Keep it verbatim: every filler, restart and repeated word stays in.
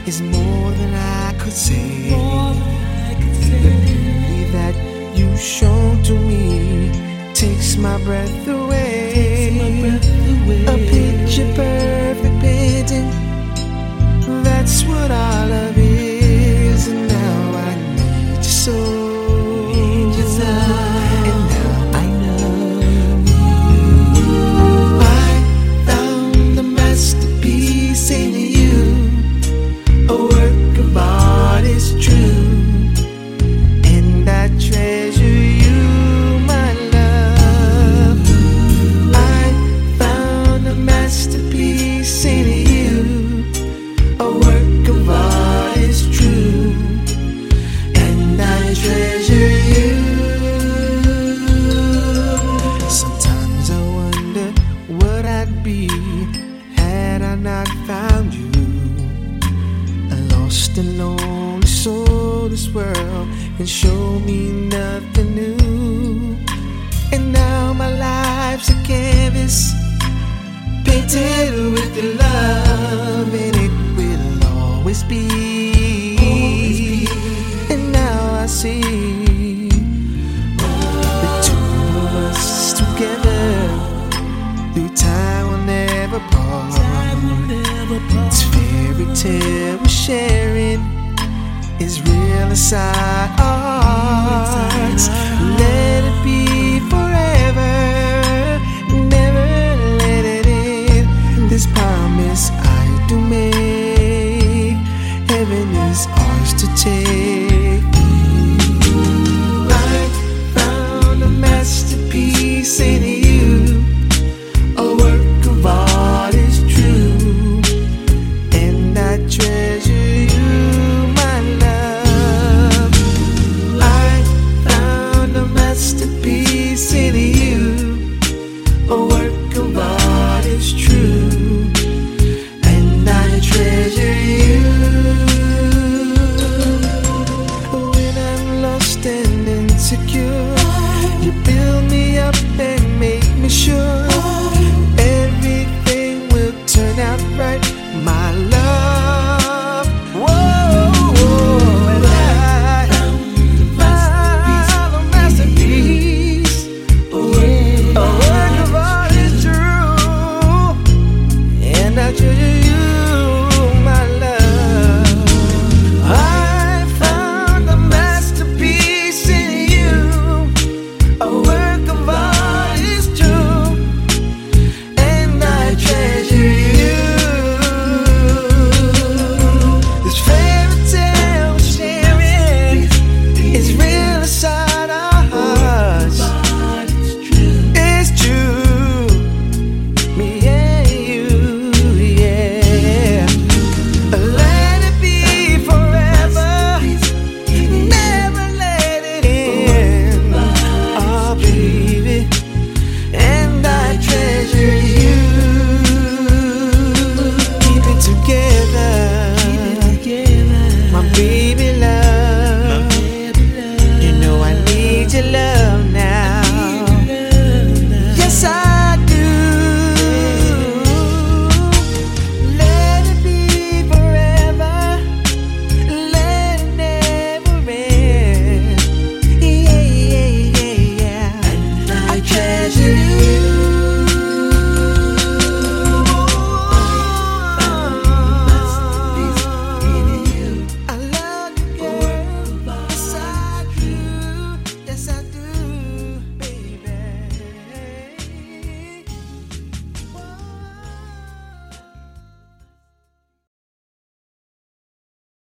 is more than I could say. More than I could say. The beauty that you've shown to me takes my breath away. Takes my breath away. A picture perfect painting, that's what our love is. And now I need you so. Need you so. And now I know I found the masterpiece in you. A work of art is true, and I treasure you, my love. I found a masterpiece in you. A work of art is true, and I treasure you. Sometimes I wonder what I'd be had I not found you. A lost and lonely soul, this world can show me nothing new. And now my life's a canvas painted with your love, and it will always be. And now I see the two of us together through time will never part. Time will never part. This fairy tale we're sharing is real inside our hearts.